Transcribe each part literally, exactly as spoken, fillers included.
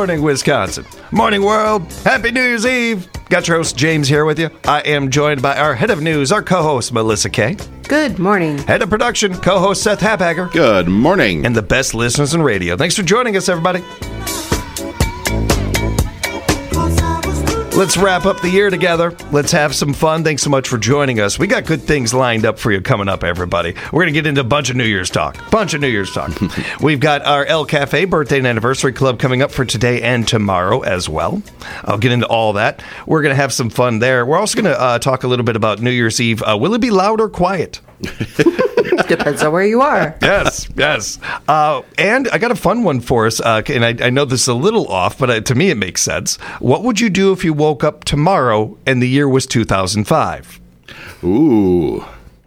morning, Wisconsin. Morning, world. Happy New Year's Eve. Got your host, James, here with you. I am joined by our head of news, our co-host, Melissa Kay. Good morning. Head of production, co-host, Seth Haphager. Good morning. And the best listeners in radio. Thanks for joining us, everybody. Let's wrap up the year together. Let's have some fun. Thanks so much for joining us. We got good things lined up for you coming up, everybody. We're going to get into a bunch of New Year's talk. Bunch of New Year's talk. We've got our El Cafe Birthday and Anniversary Club coming up for today and tomorrow as well. I'll get into all that. We're going to have some fun there. We're also going to uh, talk a little bit about New Year's Eve. Uh, will it be loud or quiet? Depends on where you are. Yes, yes. Uh, and I got a fun one for us, uh, and I, I know this is a little off, but uh, to me it makes sense. What would you do if you woke up tomorrow and the year was two thousand five? Ooh.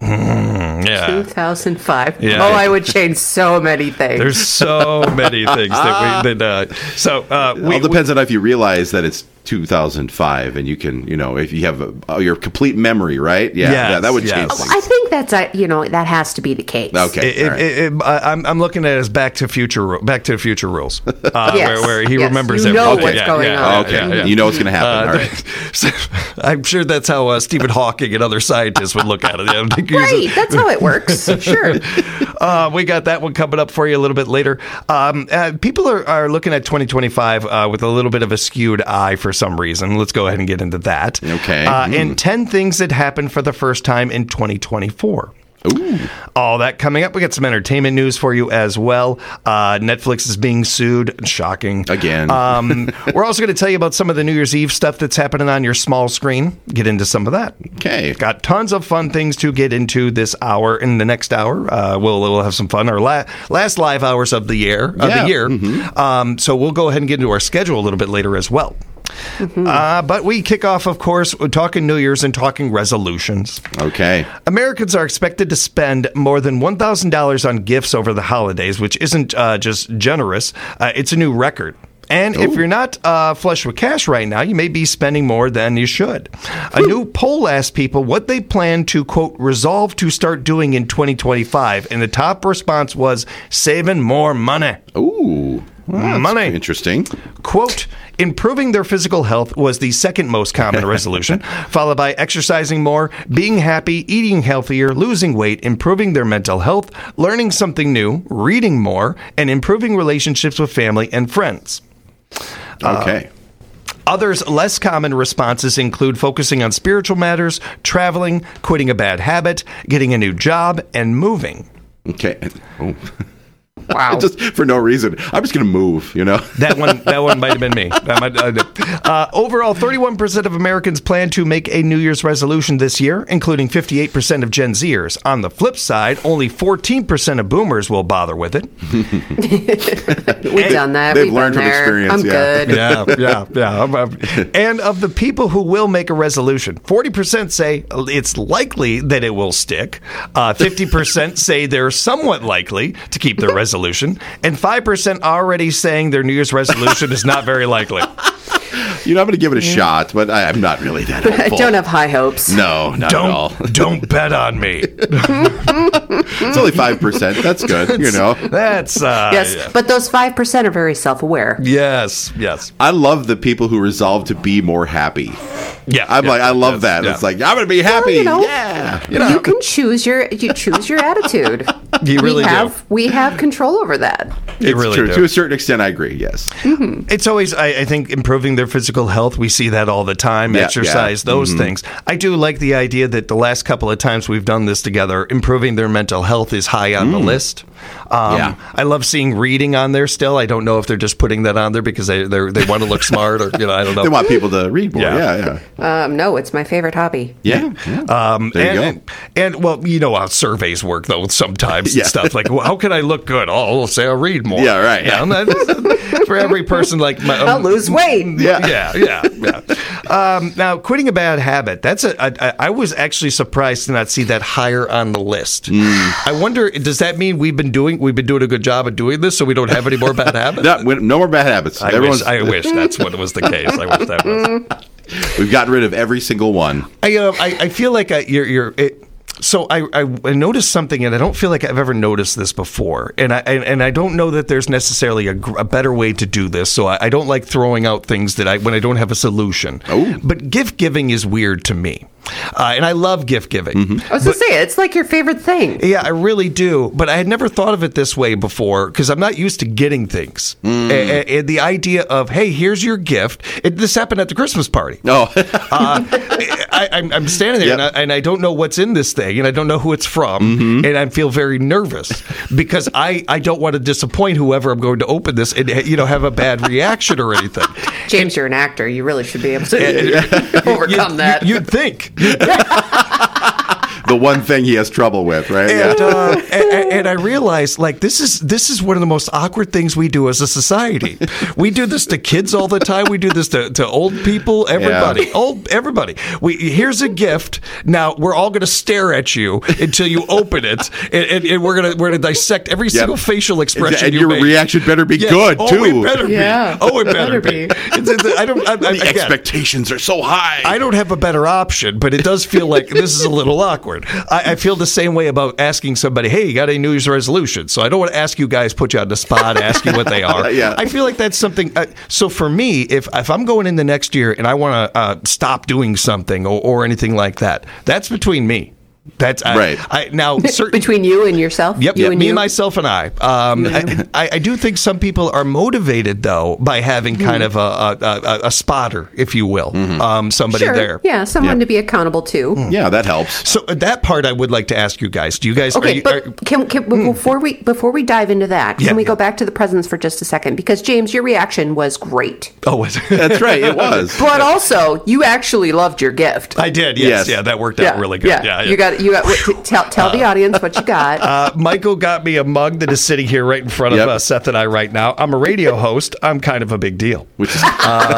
Mm, yeah. two thousand five. Yeah. Oh, I would change so many things. There's so many things that we... That, uh, so, uh, It we, all depends on if you realize that it's two thousand five and you can, you know, if you have a, your complete memory, right? Yeah, Yes, yeah that would yes. change Oh, things. I think that's a, you know, that has to be the case. Okay. It, all right. it, it, I- I'm, I'm looking at it as Back to Future, ru- Back to the Future rules, uh, Yes, where, where he yes. remembers You everything. know Okay, what's yeah, going yeah, on. okay. yeah, yeah. You know what's going to happen. Uh, all right. so, I'm sure that's how uh, Stephen Hawking and other scientists would look at it. I don't think he's- Right, that's how it works. Sure. Uh, we got that one coming up for you a little bit later. Um, uh, people are, are looking at twenty twenty-five uh, with a little bit of a skewed eye for some reason. Let's go ahead and get into that. Okay. Uh, Mm. And ten things that happened for the first time in twenty twenty-four. Ooh. All that coming up. We got some entertainment news for you as well. Uh, Netflix is being sued. Shocking. Again. Um, we're also going to tell you about some of the New Year's Eve stuff that's happening on your small screen. Get into some of that. Okay. Got tons of fun things to get into this hour. In the next hour, uh, we'll, we'll have some fun. Our la- last live hours of the year. Of Yeah. the year. Mm-hmm. Um, so we'll go ahead and get into our schedule a little bit later as well. Mm-hmm. Uh, but we kick off, of course, we're talking New Year's and talking resolutions. Okay. Americans are expected to spend more than one thousand dollars on gifts over the holidays, which isn't uh, just generous. Uh, it's a new record. And if you're not uh, flush with cash right now, you may be spending more than you should. A new poll asked people what they plan to, quote, resolve to start doing in twenty twenty-five. And the top response was saving more money. Ooh. Well, that's Money. Interesting. Quote, improving their physical health was the second most common resolution, followed by exercising more, being happy, eating healthier, losing weight, improving their mental health, learning something new, reading more, and improving relationships with family and friends. Okay. Others less common responses include focusing on spiritual matters, traveling, quitting a bad habit, getting a new job, and moving. Okay. Oh. Wow. Just for no reason. I'm just going to move, you know? That one, that one might have been me. That might, uh, uh, overall, thirty-one percent of Americans plan to make a New Year's resolution this year, including fifty-eight percent of Gen Zers. On the flip side, only fourteen percent of Boomers will bother with it. We've done that. They've We've learned been from there. experience, I'm yeah. good. Yeah, yeah, yeah. I'm- I'm- And of the people who will make a resolution, forty percent say it's likely that it will stick. Uh, fifty percent say they're somewhat likely to keep their resolution. And five percent already saying their New Year's resolution is not very likely. You know, I'm going to give it a shot, but I, I'm not really that I hopeful. don't have high hopes. No, not Don't, at all. don't bet on me. It's only five percent. That's good, you know? That's, uh, Yes, yeah. but those five percent are very self-aware. Yes, yes. I love the people who resolve to be more happy. Yeah. I'm yeah, like, I love yes, that. yeah. It's like, I'm going to be happy. you know, yeah. You know, You can choose your you choose your attitude. You really we do. have we have control over that. You It's really true. do. To a certain extent, I agree, yes. It's always, I, I think, improving their physical health. We see that all the time. Yeah, Exercise, yeah. those Mhm. things. I do like the idea that the last couple of times we've done this together, improving their mental health is high on the list. Um, Yeah. I love seeing reading on there still. I don't know if they're just putting that on there because they they're, they want to look smart or, you know, I don't know. They want people to read more. Yeah. Yeah, yeah. Um, no, it's my favorite hobby. Yeah. yeah. Um, There you and, go. And, and, well, you know how surveys work, though, sometimes Yeah. and stuff. Like, well, how can I look good? Oh, I'll say I'll read more. Yeah, right, You yeah. know, that- for every person, like... My, I'll lose weight. Yeah. Yeah, yeah, yeah. Um, now, quitting a bad habit. That's a. I, I was actually surprised to not see that higher on the list. Mm. I wonder, does that mean we've been doing we've been doing a good job of doing this, so we don't have any more bad habits? No, we- no more bad habits. I wish, I wish that's what was the case. I wish that was. We've gotten rid of every single one. I, uh, I, I feel like I, you're, you're it, So I, I, I noticed something, and I don't feel like I've ever noticed this before, and I and, and I don't know that there's necessarily a, gr- a better way to do this. So I, I don't like throwing out things that I when I don't have a solution. Oh. But gift giving is weird to me, uh, and I love gift giving. Mm-hmm. I was going to say, it's like your favorite thing. Yeah, I really do. But I had never thought of it this way before because I'm not used to getting things. Mm. And, and the idea of, hey, here's your gift. It, this happened at the Christmas party. Oh, uh, I, I'm, I'm standing there Yep. and, I, and I don't know what's in this thing and I don't know who it's from. Mm-hmm. And I feel very nervous because I, I don't want to disappoint whoever I'm going to open this and, you know, have a bad reaction or anything. James, you're an actor. You really should be able to overcome You- that. You'd think. the one thing he has trouble with, right? And, Yeah. uh, and, and I realized, like, this is this is one of the most awkward things we do as a society. We do this to kids all the time. We do this to, to old people, everybody, Yeah. old everybody. We here's a gift. Now we're all going to stare at you until you open it, and, and, and we're gonna we're gonna dissect every single facial expression. and you your make. reaction better be Yeah. good oh, too. it better Yeah. be. Oh, it better, Better be. be. It's- it's- I don't. I, I, the again, expectations are so high. I don't have a better option, but it does feel like this is a little awkward. I, I feel the same way about asking somebody, hey, you got any New Year's resolutions? So I don't want to ask you guys, put you on the spot, ask you what they are. Yeah. I feel like that's something. Uh, so for me, if, if I'm going in the next year and I want to uh, stop doing something or, or anything like that, that's between me. That's I, Right. I, now, certain, Between you and yourself? Yep, You yep. and Me, you? myself, and I. Um, I, I. I do think some people are motivated though by having kind of a, a, a, a spotter, if you will, um, somebody Sure. there. Yeah, someone Yeah. to be accountable to. Yeah, that helps. So uh, that part I would like to ask you guys. Do you guys? Okay, are you, but are- can, can before we before we dive into that, can Yeah, we go yeah. back to the presents for just a second? Because James, your reaction was great, oh, was it? That's right. It was. but also you actually loved your gift. I did. Yes, Yes. yeah, that worked out really good. Yeah, yeah. You got you got. What, t- tell tell the audience what you got. Uh, Michael got me a mug that is sitting here right in front of Yep. uh, Seth and I right now. I'm a radio host. I'm kind of a big deal. Which is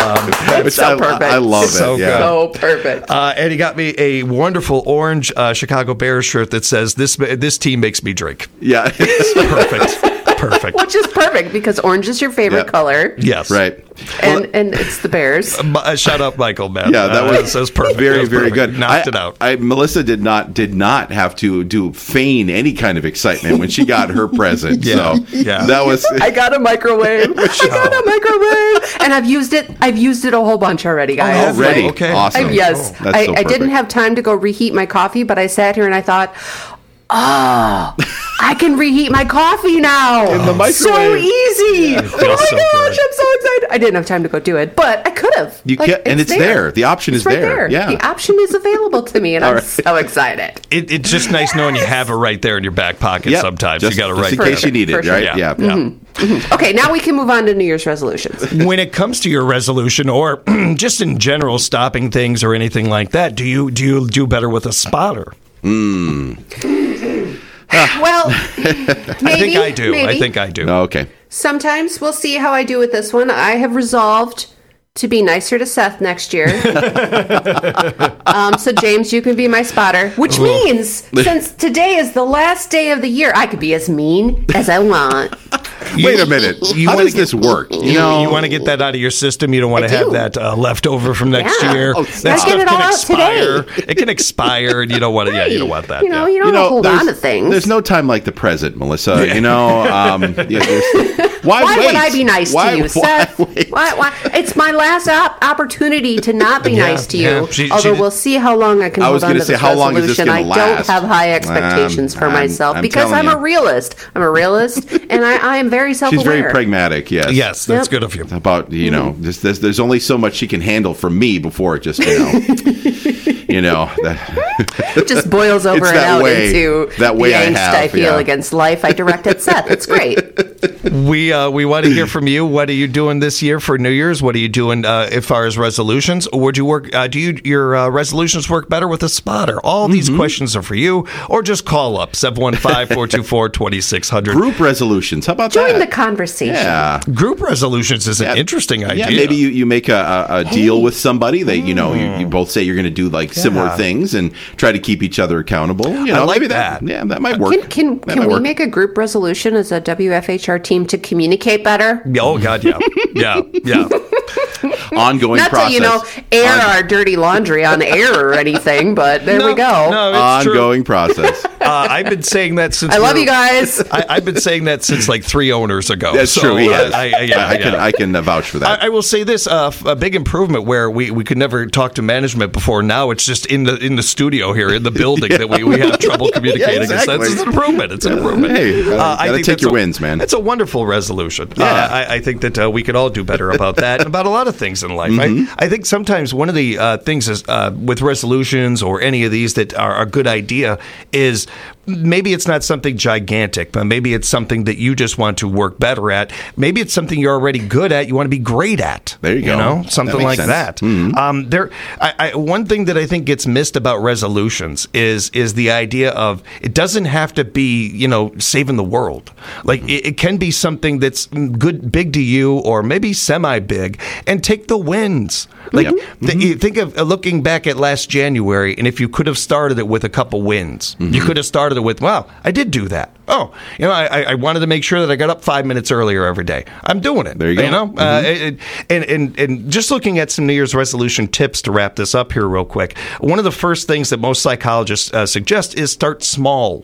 It's so I, perfect. I love So it. Yeah. So perfect. Uh, and he got me a wonderful orange uh, Chicago Bears shirt that says "This this team makes me drink." Yeah. Perfect. Perfect. Which is perfect because orange is your favorite Yep. color. Yes. right. And and it's the Bears. Uh, shout out, Michael, man. Yeah, that Uh, was, that was perfect. Very, That was very perfect. good. Knocked I, it out. I, Melissa did not did not have to do feign any kind of excitement when she got her present. Yeah, So yeah. that was. I got a microwave. I got a microwave, and I've used it. I've used it a whole bunch already, guys. Already. Okay. Okay. Awesome. I, yes, That's I, so I didn't perfect. have time to go reheat my coffee, but I sat here and I thought, oh, I can reheat my coffee now In the So microwave. easy! Oh my feels so gosh, good. I'm so excited! I didn't have time to go do it, but I could have. You can- and it's there. The option It's is right there. Yeah. the option is available to me, and I'm right. so excited. It, it's just nice knowing you have it right there in your back pocket. Yep. Sometimes Just, you got it just right in there. case you need it, For sure. right? Yeah. Yeah. Yeah. Okay, now we can move on to New Year's resolutions. When it comes to your resolution, or just in general stopping things or anything like that, do you do you do better with a spotter? Well, maybe, I think I do. Maybe. I think I do. Oh, okay. Sometimes we'll see how I do with this one. I have resolved to be nicer to Seth next year. um, so, James, you can be my spotter, which means since today is the last day of the year, I could be as mean as I want. Wait a minute. you How wanna does this work? You, know, you want to get that out of your system. You don't want I to have do. that uh, left over from next Yeah. year. Oh, that stop. stuff Get it can all out expire. today. It can expire, and you don't want to. Yeah, you don't want that. You know, yeah. you don't you know, hold there's, on to things. there's no time like the present, Melissa. You know, um, yeah, there's- why, Why wait? would I be nice Why- to you, why Seth? wait? Why, why? It's my last op- opportunity to not be Yeah, nice to you. yeah. She- she Although did- we'll see how long I can I hold was on gonna to say, this how long is this resolution. gonna I don't last? have high expectations Um, for I'm- myself I'm because telling I'm a you. realist. I'm a realist, and I, I am very self-aware. She's very pragmatic. Yes. Yes, that's Yep. good of you. About you know, Mm-hmm. just, there's, there's only so much she can handle from me before it just you know, you know. That, It just boils over It's and that out way- into that way the I angst have, I feel yeah. against life. I direct at Seth. It's great. We uh, we want to hear from you. What are you doing this year for New Year's? What are you doing uh, as far as resolutions? Or would you work? Uh, do you your uh, resolutions work better with a spotter? All these Mm-hmm. questions are for you. Or just call up seven one five, four two four, two six zero zero. group resolutions. How about Join that? the conversation. Yeah. Group resolutions is an Yeah. interesting idea. Yeah, maybe you, you make a, a, a deal with somebody that you know you, you both say you're going to do like similar Yeah. things and try to keep each other accountable. You know, like maybe that. Yeah, that might work. Can can, That can might we work. make a group resolution as a W F H R team to communicate better? Oh God, yeah, yeah, yeah. ongoing Not process. to, you know, air On- our dirty laundry on air or anything, but there No, we go. no, it's true. ongoing process. Uh, I've been saying that since I love we you were- guys. I, I've been saying that since like three owners ago. That's So, true. He uh, has. I, I, yeah, I can yeah. I can uh, vouch for that. I, I will say this: uh, f- a big improvement where we, we could never talk to management before. Now it's just in the in the studio here in the building that we, we have trouble communicating. Yeah, exactly. It's, it's an improvement. It's an improvement. Hey, gotta- Uh, I gotta think take that's your a- wins, man. It's a wonderful resolution. Yeah. Uh, I, I think that uh, we could all do better about that and about a lot of things in life. Mm-hmm. I, I think sometimes one of the uh, things is uh, with resolutions or any of these that are a good idea is maybe it's not something gigantic, but maybe it's something that you just want to work better at. Maybe it's something you're already good at, you want to be great at. There you go. know, That something makes like sense. that. Mhm. Um, there, I, I, one thing that I think gets missed about resolutions is is the idea of it doesn't have to be, you know, saving the world. Like it, it can be something that's good, big to you, or maybe semi big, and take the wins. Like Yep. th- you think of uh, looking back at last January, and if you could have started it with a couple wins, you could have started it with, "Wow, I did do that. Oh, you know, I, I wanted to make sure that I got up five minutes earlier every day. I'm doing it. There you go. You know, uh, it, and and and just looking at some New Year's resolution tips to wrap this up here real quick. One of the first things that most psychologists uh, suggest is start small.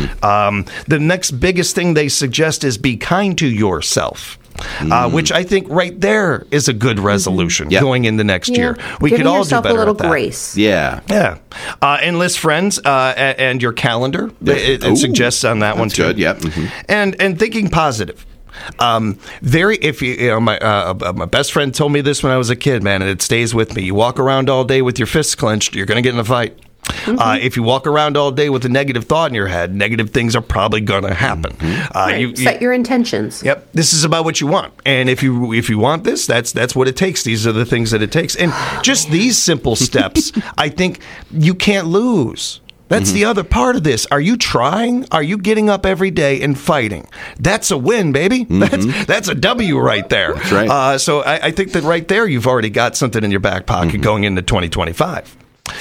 Um, the next biggest thing they suggest is be kind to yourself. Uh, which I think right there is a good resolution Yep. going into next Yeah. year. We Giving could all do yourself better a little at that. grace. yeah. Yeah. Uh, enlist friends uh, a- and your calendar. Yeah. It, it Ooh, suggests on that one that's too. good, yep. Mhm. And and thinking positive. Um, very. If you, you know, my uh, uh, my best friend told me this when I was a kid, man, and it stays with me. You walk around all day with your fists clenched, you're going to get in a fight. Uh, if you walk around all day with a negative thought in your head, negative things are probably going to happen. Uh, Right. you, you- Set your intentions. Yep, this is about what you want, and if you if you want this, that's that's what it takes. These are the things that it takes, and just these simple steps, I think you can't lose. That's the other part of this. Are you trying? Are you getting up every day and fighting? That's a win, baby. That's that's a W right there. That's right. Uh, so I, I think that right there, you've already got something in your back pocket going into twenty twenty-five.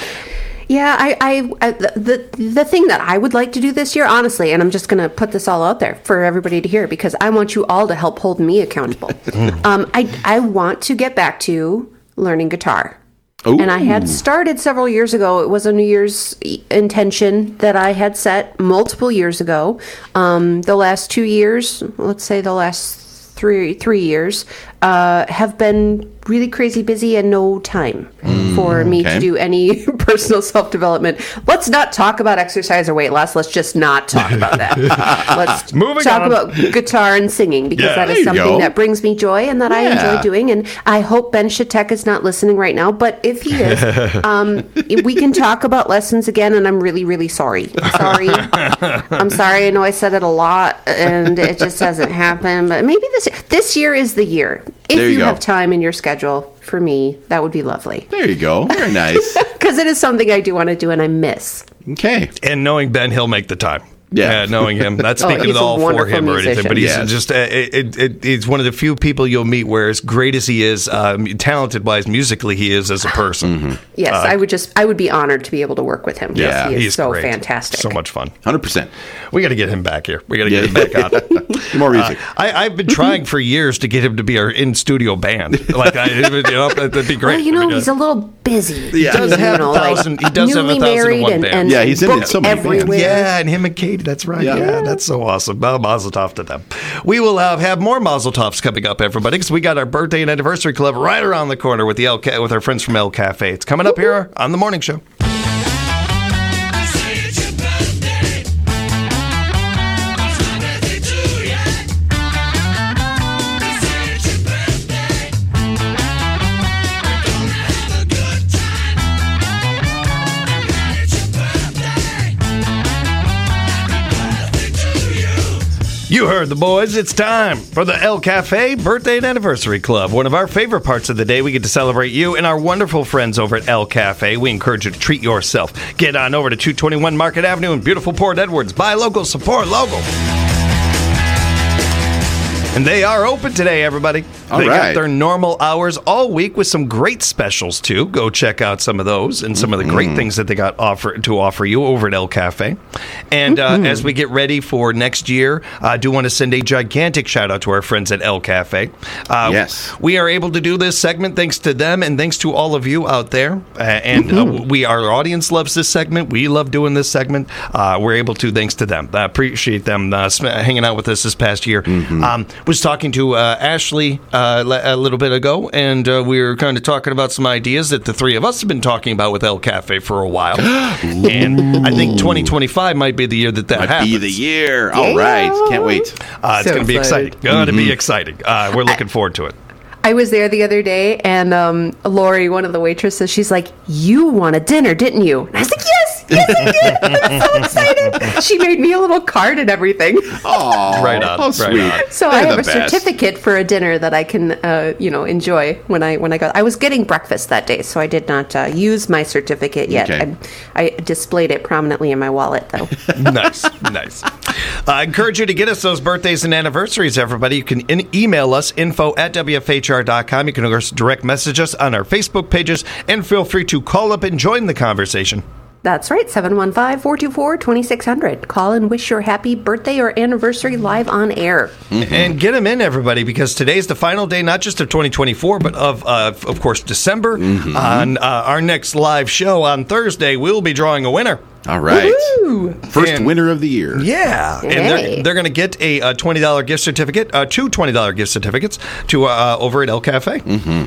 Yeah, I, I, I the the thing that I would like to do this year, honestly, and I'm just going to put this all out there for everybody to hear because I want you all to help hold me accountable. um, I I want to get back to learning guitar. Ooh. And I had started several years ago. It was a New Year's e- intention that I had set multiple years ago. Um, the last two years, let's say the last three three years, uh, have been really crazy busy and no time for me okay. to do any personal self-development. Let's not talk about exercise or weight loss. Let's just not talk about that. Let's Moving talk on. about guitar and singing because Yeah, that there is you something go. that brings me joy and that I Yeah. enjoy doing. And I hope Ben Shatek is not listening right now, but if he is, um, we can talk about lessons again. And I'm really, really sorry. I'm sorry. I'm sorry. I know I said it a lot and it just hasn't happened. But maybe this this year is the year. If There you you go. have time in your schedule for me, that would be lovely. There you go. Very nice. Because it is something I do want to do and I miss. Okay. And knowing Ben, he'll make the time. Yeah. knowing him. Not Oh, speaking he's at a all for wonderful him or anything, musician. but he's Yes. just uh, it, it, it, he's one of the few people you'll meet where, as great as he is, um, talented-wise, musically, he is as a person. Yes, I would just I would be honored to be able to work with him. Yeah, yes, he is He's so great. fantastic. So much fun. one hundred percent. We got to get him back here. We got to Yeah. get him back on. More music. I, I've been trying for years to get him to be our in-studio band. Like, I, you know, that'd be great. Well, you know, That'd be he's good. a little busy. Yeah. He does have you know, a thousand- he does have a newly thousand and married one and, bands. and Yeah, he's in booked so many bands. everywhere. Yeah, and him and Katie, that's right. Yeah. Yeah, that's so awesome. Well, Mazel tov to them. We will uh, have more Mazel tovs coming up, everybody, because we got our birthday and anniversary club right around the corner with the El Ca- with our friends from El Cafe. It's coming up here on the morning show. Say it's your birthday. It's my birthday too, yeah. Say it's your birthday. We're gonna have a good time. And it's your birthday. Happy birthday to you. You heard the boys. It's time for the El Cafe Birthday and Anniversary Club. One of our favorite parts of the day. We get to celebrate you and our wonderful friends over at El Cafe. We encourage you to treat yourself. Get on over to two twenty-one Market Avenue in beautiful Port Edwards. Buy local, support local. And they are open today, everybody. All they right. got their normal hours all week with some great specials, too. Go check out some of those and some of the great things that they got offer, to offer you over at El Cafe. And uh, as we get ready for next year, I do want to send a gigantic shout-out to our friends at El Cafe. Uh, Yes. We are able to do this segment thanks to them and thanks to all of you out there. Uh, and uh, we, our audience loves this segment. We love doing this segment. Uh, we're able to thanks to them. I appreciate them uh, sm- hanging out with us this past year. Um, was talking to uh, Ashley uh, a little bit ago, and uh, we were kind of talking about some ideas that the three of us have been talking about with El Cafe for a while. And I think twenty twenty-five might be the year that that Might happens. be the year. All right. Can't wait. Uh, it's So going to be excited. exciting. Going to be exciting. Uh, we're looking forward to it. I was there the other day, and um, Lori, one of the waitresses, she's like, "You wanted dinner, didn't you?" And I was like, "Yes, yes, I did." I was so excited. She made me a little card and everything. Oh, Right on, How right sweet. on. So They're I have the a best. certificate for a dinner that I can, uh, you know, enjoy when I when I go. I was getting breakfast that day, so I did not uh, use my certificate yet. Okay. I, I displayed it prominently in my wallet, though. Nice, nice. I encourage you to get us those birthdays and anniversaries, everybody. You can in- email us, info at W F H R dot com. You can, of course, direct message us on our Facebook pages, and feel free to call up and join the conversation. That's right, seven one five, four two four, two six zero zero. Call and wish your happy birthday or anniversary live on air. And get them in, everybody, because today's the final day, not just of twenty twenty-four, but of, uh, of course, December. On uh, our next live show on Thursday, we'll be drawing a winner. All right. Ooh. First And- winner of the year. Yeah, and Hey. they're, they're going to get a, uh twenty dollars gift certificate, uh, two twenty dollars gift certificates to uh, over at El Cafe.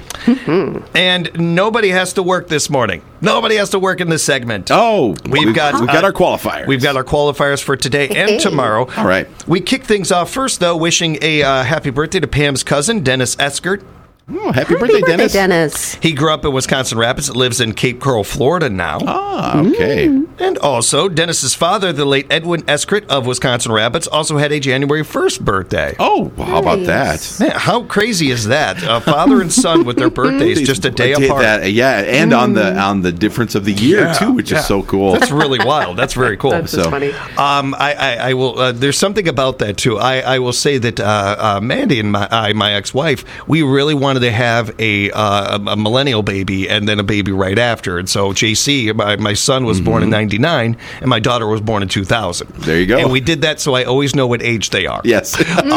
Mm-hmm. And nobody has to work this morning. Nobody has to work in this segment. Oh, We've got, we've got uh, our qualifiers. We've got our qualifiers for today Hey. and tomorrow. All right. We kick things off first, though, wishing a uh, happy birthday to Pam's cousin, Dennis Eskert. Oh, happy, Happy birthday, birthday, Dennis. Dennis. He grew up in Wisconsin Rapids, lives in Cape Coral, Florida now. Ah, okay. And also, Dennis's father, the late Edwin Eskert of Wisconsin Rapids, also had a January first birthday. Oh, well, how about Nice. that? Man, how crazy is that? A father and son with their birthdays just a day Did apart. that, yeah, and on the on the difference of the year Yeah, too, which yeah. is so cool. That's really wild. That's very cool. That's just So- funny. Um, I, I, I will. Uh, there's something about that too. I, I will say that uh, uh, Mandy and my, I, my ex-wife, we really wanted to have a, uh, a millennial baby and then a baby right after. And so J C, my, my son, was born in ninety-nine, and my daughter was born in two thousand. There you go. And we did that so I always know what age they are. Yes,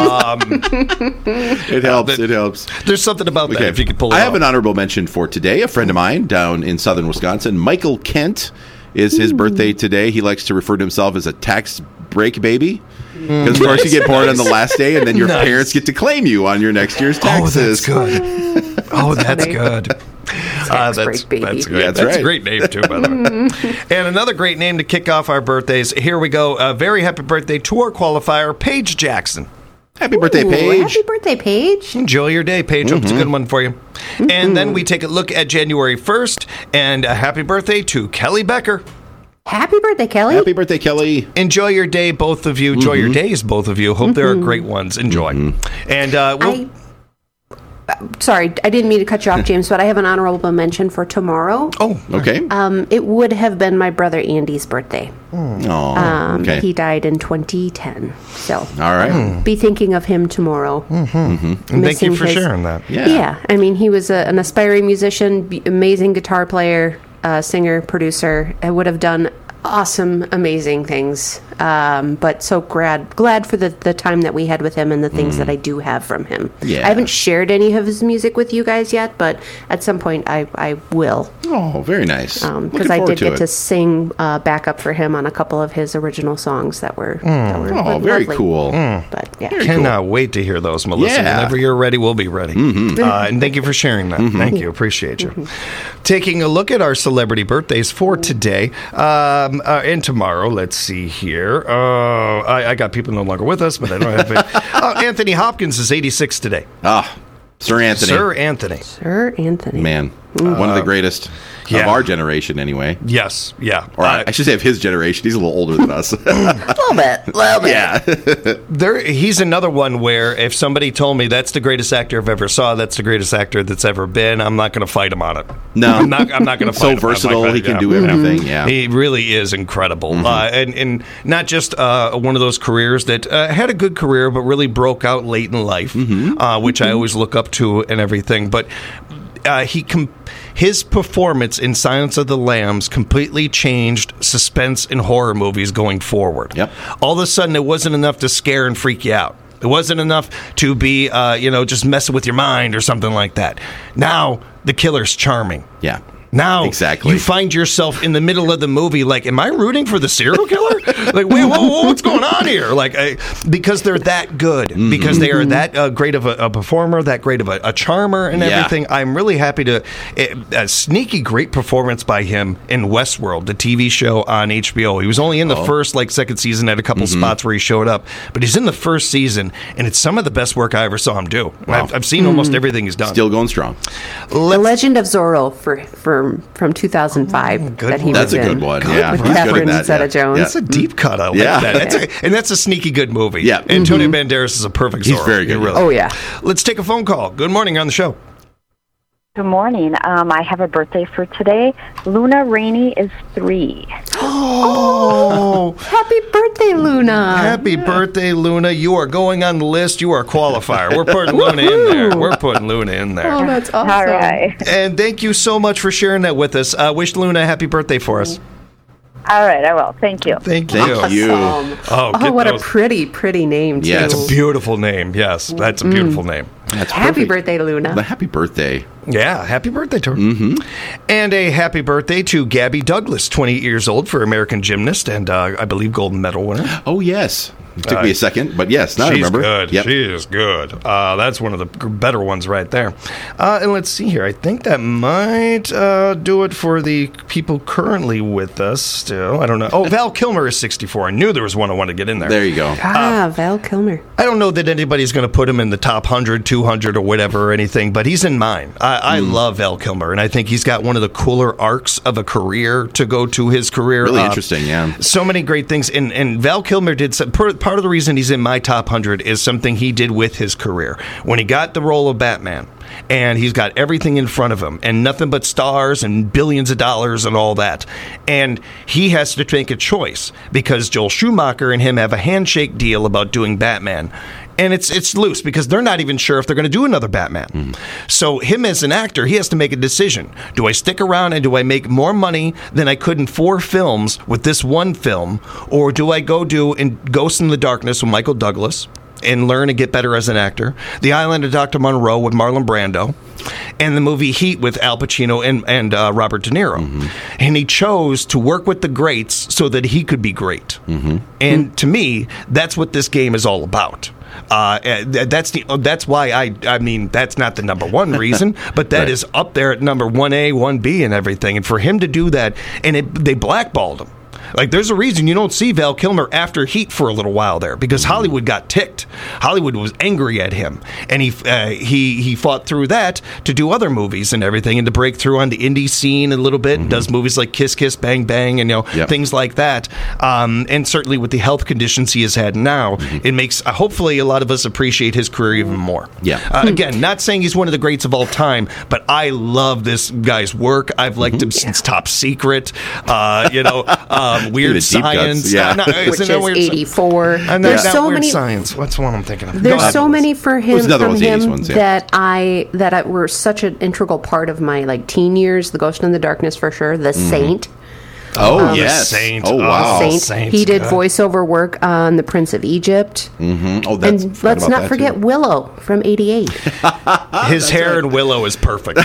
it helps. that- It helps. There's something about that. If you could pull it I have off. an honorable mention for today. A friend of mine down in southern Wisconsin, Michael Kent, is his birthday today. He likes to refer to himself as a tax break baby. Because, of course, you get born on the last day, and then your Nice. parents get to claim you on your next year's Oh, taxes. that's good. Oh, that's funny. good. Uh, that's, break baby. that's good. That's That's, right. a great name, too, by the way. And another great name to kick off our birthdays. Here we go. A very happy birthday to our qualifier, Paige Jackson. Happy birthday, Ooh, Paige. Happy birthday, Paige. Enjoy your day, Paige. Hope it's a good one for you. And then we take a look at January first, and a happy birthday to Kelly Becker. Happy birthday, Kelly. Happy birthday, Kelly. Enjoy your day, both of you. Enjoy your days, both of you. Hope there are great ones. Enjoy. And uh, we'll... I, sorry, I didn't mean to cut you off, James, but I have an honorable mention for tomorrow. Oh, Okay. Um, it would have been my brother Andy's birthday. Oh, Um, okay. He died in twenty ten. So All right. be thinking of him tomorrow. and thank you missing for his- sharing that. Yeah. Yeah, I mean, he was a, an aspiring musician, b- amazing guitar player, uh, singer, producer. I would have done awesome, amazing things. Um, but so glad glad for the, the time that we had with him and the things that I do have from him. Yeah. I haven't shared any of his music with you guys yet, but at some point I, I will. Oh, very nice. Because Looking I forward did get it. to sing uh, backup for him on a couple of his original songs that were, that were Oh, were very lovely. cool. But yeah. Very Cannot wait to hear those, Melissa. Yeah. Whenever you're ready, we'll be ready. Uh, and thank you for sharing that. Thank you. Appreciate you. Taking a look at our celebrity birthdays for today um, uh, and tomorrow. Let's see here. Uh, I, I got people no longer with us, but I don't have it. uh, Anthony Hopkins is eighty-six today. Ah, Sir Anthony. Sir Anthony. Sir Anthony. Man, One of the greatest yeah. of our generation, anyway. Yes, yeah. Or Uh, I should say of his generation. He's a little older than us. A little bit. A little bit. yeah. There, he's another one where if somebody told me that's the greatest actor I've ever saw, that's the greatest actor that's ever been, I'm not going to fight him on it. No. I'm not. I'm not going to fight So him. I'm versatile. not gonna- He can yeah. do everything. Yeah. He really is incredible, uh, and and not just uh, one of those careers that uh, had a good career, but really broke out late in life, uh, which I always look up to and everything. But uh, he com- his performance in Silence of the Lambs completely changed suspense in horror movies going forward. Yep. All of a sudden, it wasn't enough to scare and freak you out. It wasn't enough to be, uh, you know, just messing with your mind or something like that. Now the killer's charming. Yeah. Now, Exactly. you find yourself in the middle of the movie, like, am I rooting for the serial killer? Like, wait, whoa, whoa, what's going on here? Like, I, because they're that good, Mm-hmm. because they are that uh, great of a, a performer, that great of a, a charmer, and Yeah. everything. I'm really happy to eh, a sneaky great performance by him in Westworld, the T V show on H B O. He was only in the Oh. first, like, second season at a couple Mm-hmm. spots where he showed up, but he's in the first season, and it's some of the best work I ever saw him do. Wow. I've, I've seen almost everything he's done. Still going strong. The Legend of Zorro for, for from two thousand five good that he one. That's was a in. good one. Yeah. With He's good at Catherine that, yeah. Zeta-Jones. That's a deep cut. I like Yeah. that. That's a, and that's a sneaky good movie. Yeah. Antonio Banderas is a perfect He's Zorro. very good, He really- Oh, yeah. Let's take a phone call. Good morning on the show. Good morning. Um, I have a birthday for today. Luna Rainey is three. Oh, Happy birthday, Luna. happy birthday, Luna. You are going on the list. You are a qualifier. We're putting Luna in there. We're putting Luna in there. Oh, that's awesome. All right. And thank you so much for sharing that with us. Uh, wish Luna a happy birthday for us. All right, I will. Thank you. Thank you. Thank you. Um, Oh, oh, get what those- a pretty, pretty name, too. Yeah, That's a beautiful name. Yes, that's a beautiful name. That's Happy perfect. birthday, Luna. But happy birthday. Yeah, happy birthday to her. Mm-hmm. And a happy birthday to Gabby Douglas, twenty-eight years old, for American gymnast and uh, I believe gold medal winner. Oh, yes. It took me Uh, a second, but yes, now I She's remember. good. Yep. She is good. Uh, that's one of the g- better ones right there. Uh, and let's see here. I think that might uh, do it for the people currently with us still. I don't know. Oh, Val Kilmer is sixty-four. I knew there was one I wanted to get in there. There you go. Ah, Val Kilmer. I don't know that anybody's going to put him in the top one hundred, two hundred, or whatever or anything, but he's in mine. I, I Mm. love Val Kilmer, and I think he's got one of the cooler arcs of a career to go to his career. Really Uh, interesting, yeah. So many great things. And, and Val Kilmer did some, part part of the reason he's in my top one hundred is something he did with his career. When he got the role of Batman, and he's got everything in front of him and nothing but stars and billions of dollars and all that. And he has to make a choice because Joel Schumacher and him have a handshake deal about doing Batman. And it's it's loose because they're not even sure if they're going to do another Batman. Mm. So him as an actor, he has to make a decision. Do I stick around and do I make more money than I could in four films with this one film? Or do I go do in Ghost in the Darkness with Michael Douglas and learn and get better as an actor? The Island of Doctor Monroe with Marlon Brando, and the movie Heat with Al Pacino and, and uh, Robert De Niro. Mm-hmm. And he chose to work with the greats so that he could be great. Mm-hmm. And to me, that's what this game is all about. Uh, th- that's the that's why I I mean that's not the number one reason, but that Right. is up there at number one A, one B, and everything. And for him to do that, and it, they blackballed him. Like, there's a reason you don't see Val Kilmer after Heat for a little while there, because Hollywood got ticked. Hollywood was angry at him, and he uh, he he fought through that to do other movies and everything, and to break through on the indie scene a little bit. And does movies like Kiss Kiss Bang Bang, and you know Yep. things like that. Um, and certainly with the health conditions he has had now, it makes uh, hopefully a lot of us appreciate his career even more. Yeah. Uh, again, not saying he's one of the greats of all time, but I love this guy's work. I've liked him since Top Secret. Uh, you know. Um, Weird The deep cuts, Science, yeah. No, no, Which isn't that is Weird Sci- eighty-four. And There's there's so Weird many. Science. What's one I'm thinking of? There's Go so ahead. many for him There's another from one of the eighties him ones, yeah. that I that I, were such an integral part of my like teen years. The Ghost in the Darkness for sure. The Saint. Oh, The yes. Saint. Oh, wow. Oh, Saint. Saint's he did good. voiceover work on The Prince of Egypt. Mhm. Oh, that's, And forgot let's about not that, forget too. Willow from eighty-eight. His hair in Willow is perfect.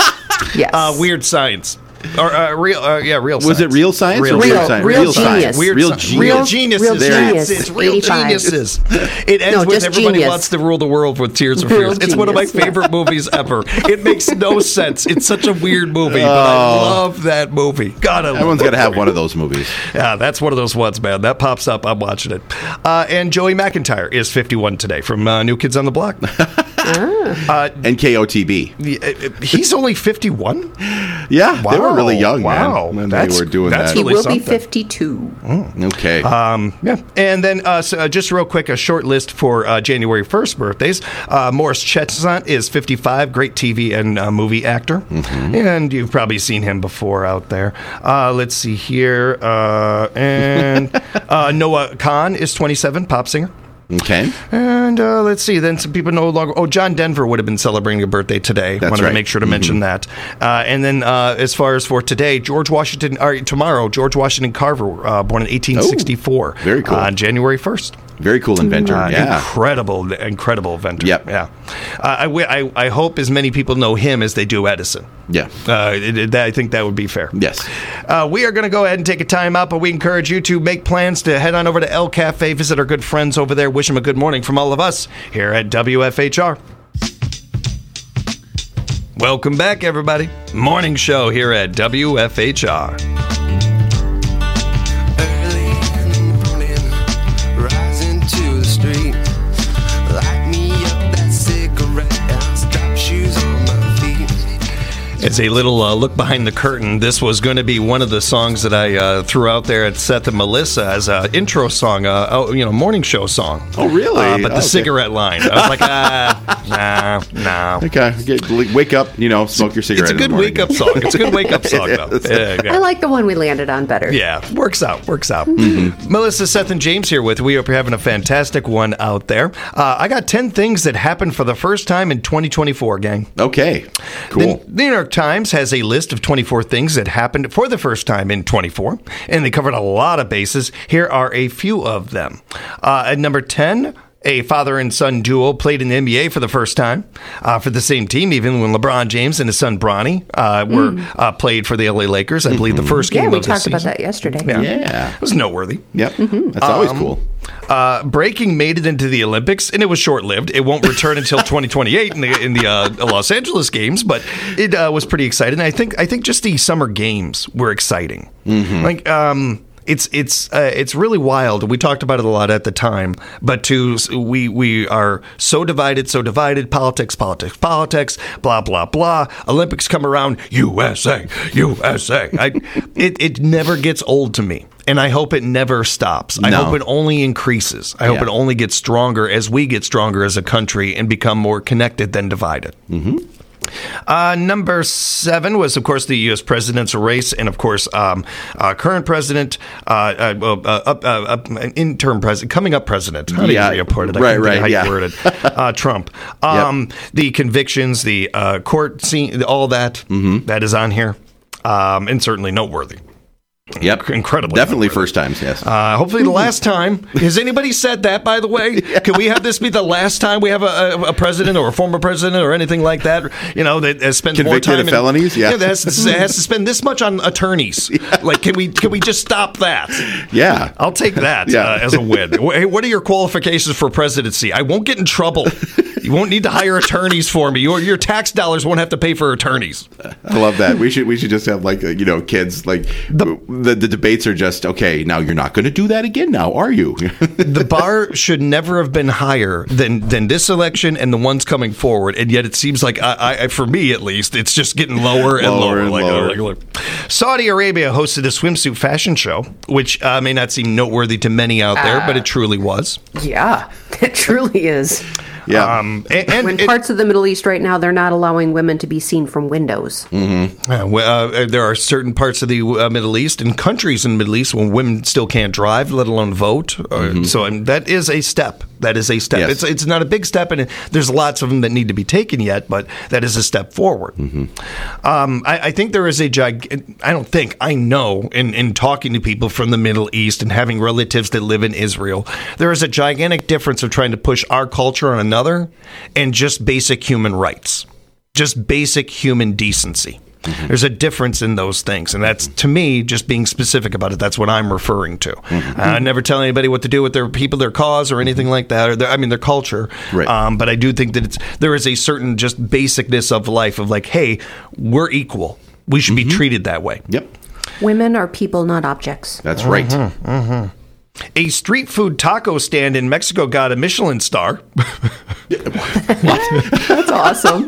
Yes. uh, Weird Science. Or uh, real, uh, yeah, real. Was science. it Real Science Real, or Real- Weird Science? Real Science. Genius. Weird, Real Sci- Genius. real geniuses. Real That's Genius. it. It's real eighty-five. geniuses. It ends No, with just everybody Genius. wants to rule the world with Tears of Real Fears. It's one of my Genius, yeah. favorite movies ever. It makes no sense. It's such a weird movie, but I love that movie. God, I love Everyone's that got to have movie. one of those movies. Yeah, that's one of those ones, man. That pops up. I'm watching it. Uh, and Joey McIntyre is fifty-one today from uh, New Kids on the Block. uh, and K O T B. He's only fifty-one? Yeah, Wow. they were really young, man, Wow. when That's- they were doing that's that. He really will something. be fifty-two. Okay. Um, yeah. And then uh, so, uh, just real quick, a short list for uh, January first birthdays. Uh, Morris Chestnut is fifty-five, great T V and uh, movie actor. Mm-hmm. And you've probably seen him before out there. Uh, let's see here. Uh, and uh, Noah Khan is twenty-seven, pop singer. okay. And uh, let's see, then some people no longer. Oh, John Denver would have been celebrating a birthday today. That's Wanted right. to make sure to mention that. Uh, and then, uh, as far as for today, George Washington. Or tomorrow, George Washington Carver, uh, born in eighteen sixty-four. Oh, very cool. On January first. Very cool inventor. Uh, yeah. Incredible, incredible inventor. Yep. Yeah. Uh, I, wi- I, I hope as many people know him as they do Edison. Yeah. Uh, it, it- that, I think that would be fair. Yes. Uh, we are going to go ahead and take a time out, but we encourage you to make plans to head on over to El Cafe, visit our good friends over there. Wish them a good morning from all of us here at W F H R. Welcome back, everybody. Morning show here at W F H R. Early in the morning, rising to the street. Light me up that cigarette, I'll strap shoes on my feet. As a little uh, look behind the curtain, this was going to be one of the songs that I uh, threw out there at Seth and Melissa as an intro song, uh, oh, you know, morning show song. Oh, really? Uh, but the Okay. cigarette line. I was like, ah, nah, nah. Okay. Get, wake up, you know, smoke your cigarette. It's a in the good morning. wake up song. It's a good wake up song, though. It is. Yeah, yeah. I like the one we landed on better. Yeah, works out, works out. Mm-hmm. Melissa, Seth, and James here with. We hope you're having a fantastic one out there. Uh, I got ten things that happened for the first time in twenty twenty-four, gang. Okay. Cool. The, the New York Times has a list of twenty-four things that happened for the first time in twenty-four, and they covered a lot of bases. Here are a few of them. Uh, at number ten, a father and son duo played in the N B A for the first time uh, for the same team, even when LeBron James and his son Bronny uh, were uh, played for the L A Lakers. I believe the first game Yeah, we of the talked season. about that yesterday. Yeah. Yeah. It was noteworthy. Yep. That's always Um, cool. Uh, breaking made it into the Olympics, and it was short-lived. It won't return until twenty twenty-eight in the in the uh, Los Angeles Games, but it uh, was pretty exciting. I think I think just the summer games were exciting. Like um, it's it's uh, it's really wild. We talked about it a lot at the time, but to we we are so divided, so divided. Politics, politics, politics. Blah blah blah. Olympics come around. U S A, U S A. I, it it never gets old to me. And I hope it never stops. I No. hope it only increases. I hope Yeah. it only gets stronger as we get stronger as a country and become more connected than divided. Mm-hmm. Uh, number seven was, of course, the U S presidential race, and of course, um, uh, current president, uh, uh, uh, uh, uh, uh, interim president, coming up president. How do Yeah. you report it? I Right, can't think of right, how you yeah. word it. Uh, Trump. Um, The convictions, the uh, court scene, all that, Mm-hmm. that is on here, um, and certainly noteworthy. Yep. Incredibly Definitely noteworthy. first times, yes. Uh, hopefully the last time. Has anybody said that, by the way? Can we have this be the last time we have a, a, a president or a former president or anything like that, you know, that has spent more Convicted time of in- felonies? Yeah. that has, to, has to spend this much on attorneys. Like, can we can we just stop that? yeah. I'll take that Yeah. uh, as a win. Hey, what are your qualifications for presidency? I won't get in trouble. You won't need to hire attorneys for me. Your, your tax dollars won't have to pay for attorneys. I love that. We should we should just have like uh, you know kids like the the, the debates are just okay. Now you're not going to do that again, now are you? The bar should never have been higher than than this election and the ones coming forward, and yet it seems like, I, I, for me at least, it's just getting lower and Lower lower. and like, lower. like, like. Saudi Arabia hosted a swimsuit fashion show, which uh, may not seem noteworthy to many out there, but it truly was. Yeah, it truly is. yeah. Um, and and When it- parts of the Middle East right now, they're not allowing women to be seen from windows. Uh, well, uh, there are certain parts of the uh, Middle East and countries in the Middle East when women still can't drive, let alone vote. Uh, so and that is a step. That is a step. Yes. It's it's not a big step, and it, there's lots of them that need to be taken yet, but that is a step forward. Um, I, I think there is a gig. I don't think I know. In in talking to people from the Middle East and having relatives that live in Israel, there is a gigantic difference of trying to push our culture on another and just basic human rights. Just basic human decency. There's a difference in those things, and that's, to me, just being specific about it. That's what I'm referring to. Uh, I never tell anybody what to do with their people, their cause, or anything like that, or their, I mean, their culture. Right. Um, but I do think that it's there is a certain just basicness of life of like, hey, we're equal. We should be treated that way. Yep. Women are people, not objects. That's right. A street food taco stand in Mexico got a Michelin star. That's awesome.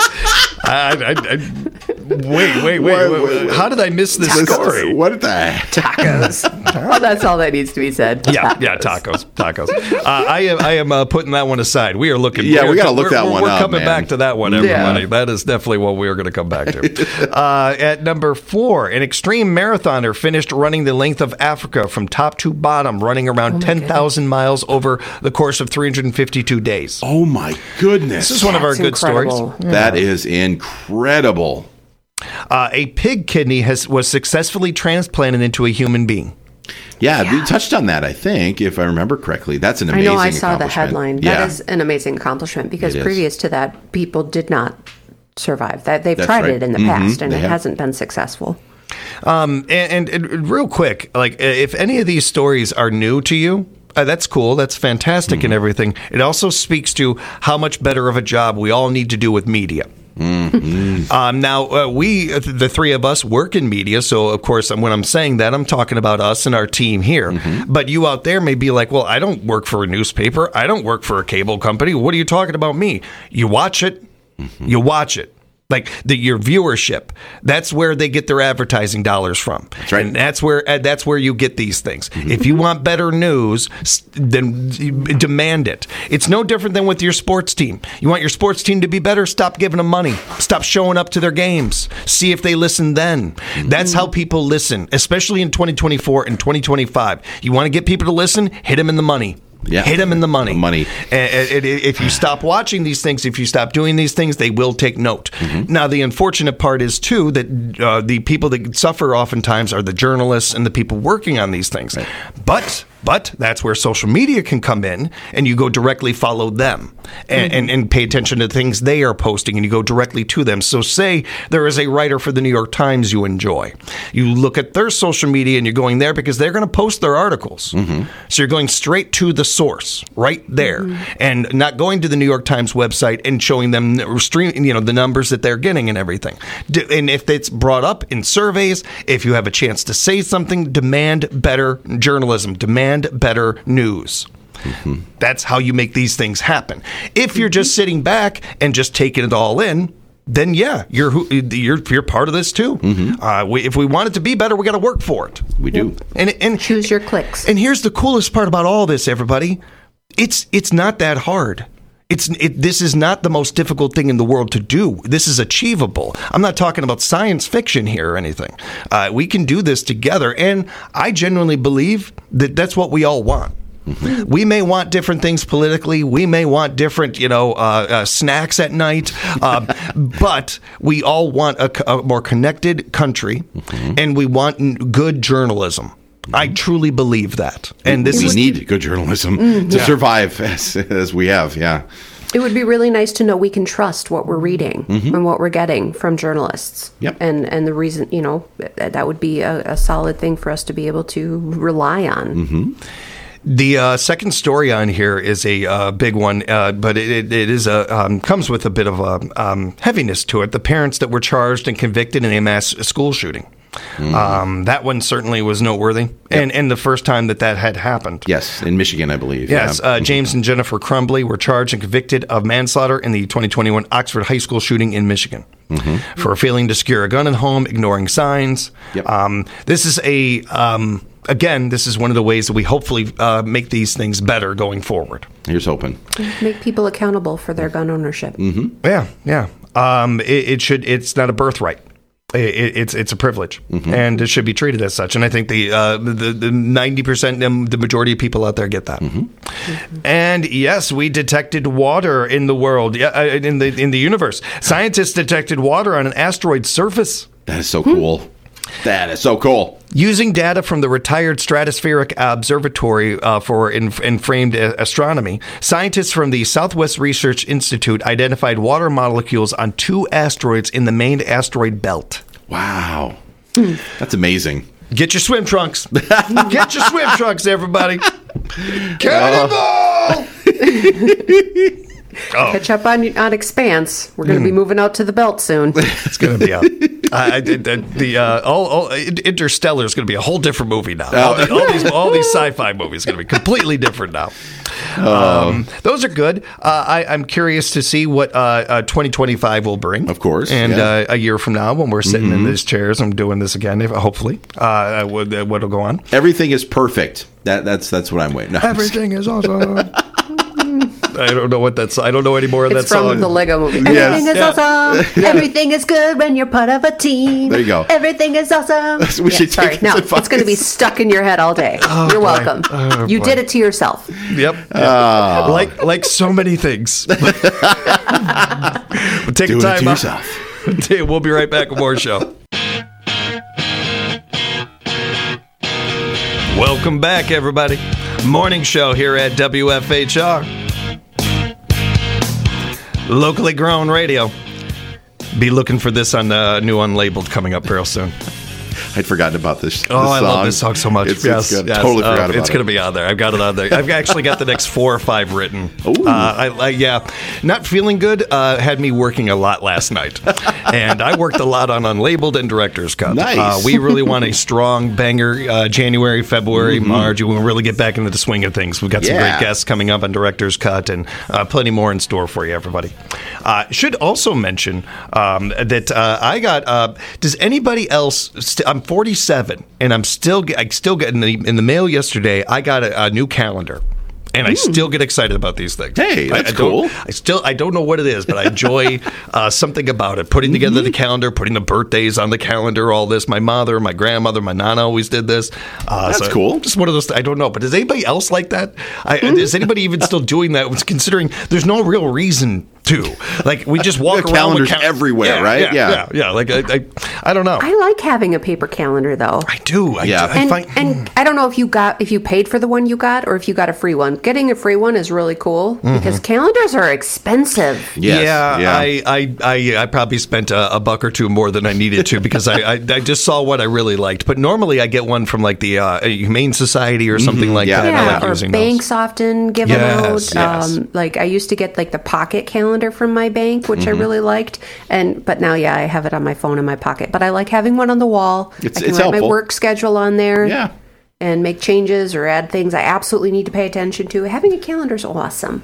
I, I, I, wait, wait, wait, wait, wait. How did I miss this story? What the? Tacos. Well, that's all that needs to be said. Yeah, Tacos. yeah, tacos, tacos. Uh, I am, I am uh, putting that one aside. We are looking. Yeah, are, we gotta look we're, that we're, one We're up, coming man. back to that one, everybody. Yeah. That is definitely what we are going to come back to. uh, at number four, an extreme marathoner finished running the length of Africa from top to bottom, running around Oh ten thousand miles over the course of three hundred fifty-two days. Oh my goodness! This is one of our That's good incredible. stories. That is incredible. Uh, a pig kidney has was successfully transplanted into a human being. Yeah, we touched on that. I think, if I remember correctly, that's an I amazing. know I saw the accomplishment. headline. Yeah. That is an amazing accomplishment because It is. previous to that, people did not survive. That they've That's tried right. it in the Mhm, past, and they it have. hasn't been successful. Um, and, and, and real quick, like if any of these stories are new to you, uh, that's cool. That's fantastic Mm-hmm. and everything. It also speaks to how much better of a job we all need to do with media. Mm-hmm. Um, now, uh, we, uh, the three of us, work in media. So, of course, when I'm saying that, I'm talking about us and our team here. Mm-hmm. But you out there may be like, well, I don't work for a newspaper. I don't work for a cable company. What are you talking about me? You watch it. Mm-hmm. You watch it. Like the, your viewership, that's where they get their advertising dollars from. That's right. And that's where uh, that's where you get these things. Mm-hmm. If you want better news, s- then demand it. It's no different than with your sports team. You want your sports team to be better? Stop giving them money. Stop showing up to their games. See if they listen then. Mm-hmm. That's how people listen, especially in twenty twenty-four and twenty twenty-five. You want to get people to listen? Hit them in the money. Yeah. Hit them in the money. The money. And, and- and if you stop watching these things, if you stop doing these things, they will take note. Mm-hmm. Now, the unfortunate part is, too, that uh, the people that suffer oftentimes are the journalists and the people working on these things. But but that's where social media can come in, and you go directly follow them and, and, and pay attention to the things they are posting, and you go directly to them. So say there is a writer for the New York Times you enjoy. You look at their social media, and you're going there because they're going to post their articles. So you're going straight to the source right there, and not going to the New York Times website and showing them stream, you know, the numbers that they're getting and everything. D- And if it's brought up in surveys, if you have a chance to say something, demand better journalism, demand better news. That's how you make these things happen. If you're just sitting back and just taking it all in, then yeah, you're who- you're you're part of this too. Uh, we, if we want it to be better, we got to work for it. We do. And and Choose your clicks. and here's the coolest part about all this, everybody. It's it's not that hard. It's it, this is not the most difficult thing in the world to do. This is achievable. I'm not talking about science fiction here or anything. Uh, we can do this together, and I genuinely believe that that's what we all want. We may want different things politically. We may want different, you know, uh, uh, snacks at night. Uh, but we all want a, a more connected country, and we want n- good journalism. I truly believe that. And this we is need good journalism to survive as, as we have. Yeah. It would be really nice to know we can trust what we're reading and what we're getting from journalists. Yep. And and the reason, you know, that that would be a, a solid thing for us to be able to rely on. The uh, second story on here is a uh, big one, uh, but it, it, it is a um, comes with a bit of a um, heaviness to it. The parents that were charged and convicted in a mass school shooting. Um, that one certainly was noteworthy, and and the first time that that had happened. Yes, in Michigan, I believe. Yes, Yeah. uh, James and Jennifer Crumbly were charged and convicted of manslaughter in the twenty twenty-one Oxford High School shooting in Michigan for failing to secure a gun at home, ignoring signs. Yep. Um, this is a um, again, this is one of the ways that we hopefully uh, make these things better going forward. Here's hoping. Make people accountable for their gun ownership. Yeah, yeah. Um, it, it should. It's not a birthright. It, it's it's a privilege, and it should be treated as such. And I think the uh, the the ninety percent, the majority of people out there get that. And yes, we detected water in the world, yeah, uh, in the in the universe. Scientists detected water on an asteroid surface. That is so cool. That is so cool. Using data from the retired Stratospheric Observatory uh, for in, inframed astronomy, scientists from the Southwest Research Institute identified water molecules on two asteroids in the main asteroid belt. Wow. That's amazing. Get your swim trunks. Get your swim trunks, everybody. Cannonball! Oh. Catch up on on Expanse. We're going to be moving out to the belt soon. It's going to be out. I, I, the the uh, all, all, Interstellar is going to be a whole different movie now. All, the, all these all these sci-fi movies are going to be completely different now. Um, those are good. Uh, I, I'm curious to see what uh, uh, twenty twenty-five will bring. Of course, and yeah. uh, a year from now, when we're sitting mm-hmm. in these chairs, I'm doing this again. If, hopefully, uh, what uh, what'll go on? Everything is perfect. That that's that's what I'm waiting. No, Everything is awesome. I don't know what that's. I don't know any more of it's that song. It's from the Lego Movie. Yes. Everything is Yeah. awesome. Everything is good when you're part of a team. There you go. Everything is awesome. We yeah, should sorry, take no, his it's going to be advice. stuck in your head all day. Oh, you're boy. welcome. Oh, you boy. did it to yourself. Yep. Oh. Like like so many things. We'll take Do a it time to out. yourself. We'll be right back with more show. Welcome back, everybody. Morning show here at W F H R. Locally grown radio. Be looking for this on the new Unlabeled coming up real soon. I'd forgotten about this. Oh, this I song. love this song so much. It's, yes, it's good. yes. Totally Uh, forgot about it's it. going to be on there. I've got it on there. I've actually got the next four or five written. Ooh. Uh, I, I, yeah, not feeling good. Uh, had me working a lot last night, and I worked a lot on Unlabeled and Director's Cut. Nice. Uh, we really want a strong banger. Uh, January, February, Mm-hmm. March. We'll really get back into the swing of things. We've got some Yeah. great guests coming up on Director's Cut, and uh, plenty more in store for you, everybody. Uh, should also mention um, that uh, I got. Uh, does anybody else? St- I'm forty-seven, and I'm still. Get, I still get in the in the mail yesterday. I got a, a new calendar. And I still get excited about these things. Hey, that's I, I don't- cool. I still I don't know what it is, but I enjoy uh, something about it. Putting together the calendar, putting the birthdays on the calendar, all this. My mother, my grandmother, my nana always did this. Uh, That's cool. Just one of those. I don't know, but is anybody else like that? I, is anybody even still doing that? Considering there's no real reason to. Like we just walk The around calendars with cal- everywhere, Yeah, right? Yeah, Yeah. yeah, yeah. Like I, I, I don't know. I like having a paper calendar, though. I do. I, Yeah. I and, find, and I don't know if you got if you paid for the one you got or if you got a free one. Getting a free one is really cool because calendars are expensive. Yes. Yeah, Yeah. I, I, I, I probably spent a, a buck or two more than I needed to because I, I, I just saw what I really liked. But normally I get one from like the uh, Humane Society or something like yeah. that. I Yeah, like or using banks those. often give Yes, them out. yes. Um, like I used to get like the pocket calendar from my bank, which I really liked. And but now, yeah, I have it on my phone in my pocket. But I like having one on the wall. It's- I can it's write my helpful. work schedule on there. Yeah. And make changes or add things I absolutely need to pay attention to. Having a calendar is awesome.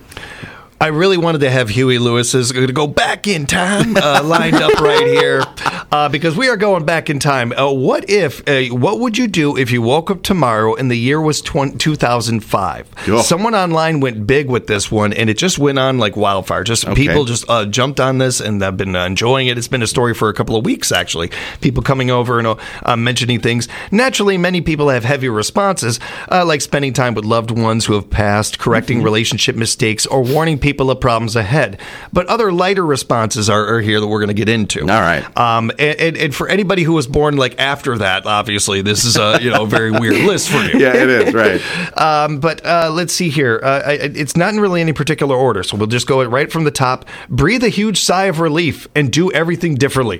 I really wanted to have Huey Lewis's going to go back in time uh, lined up right here uh, because we are going back in time. Uh, what if? Uh, what would you do if you woke up tomorrow and the year was two thousand five? Oh. Someone online went big with this one, and it just went on like wildfire. Just Okay. people just uh, jumped on this and have been uh, enjoying it. It's been a story for a couple of weeks actually. People coming over and uh, mentioning things. Naturally, many people have heavy responses, uh, like spending time with loved ones who have passed, correcting relationship mistakes, or warning people of problems ahead. But other lighter responses are, are here that we're going to get into. All right. Um, and, and, and for anybody who was born like after that, obviously, this is a you know a very weird list for you. Yeah, it is, right. Um, but uh, let's see here. Uh, I, it's not in really any particular order, so we'll just go right from the top. Breathe a huge sigh of relief and do everything differently.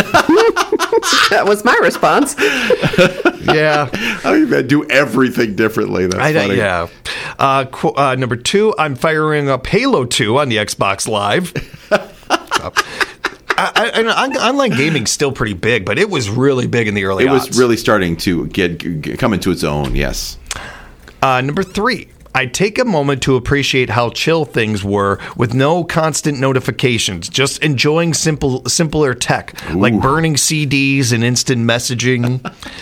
That was my response. Yeah. How you man do everything differently? That's I, funny. yeah. Uh, qu- uh, number two, I'm firing up Halo two on the Xbox Live. I, I, I, online gaming's still pretty big, but it was really big in the early It was aughts. really starting to get, get come into its own. Yes. Uh, number three, I take a moment to appreciate how chill things were with no constant notifications, just enjoying simple, simpler tech, like burning C Ds and instant messaging.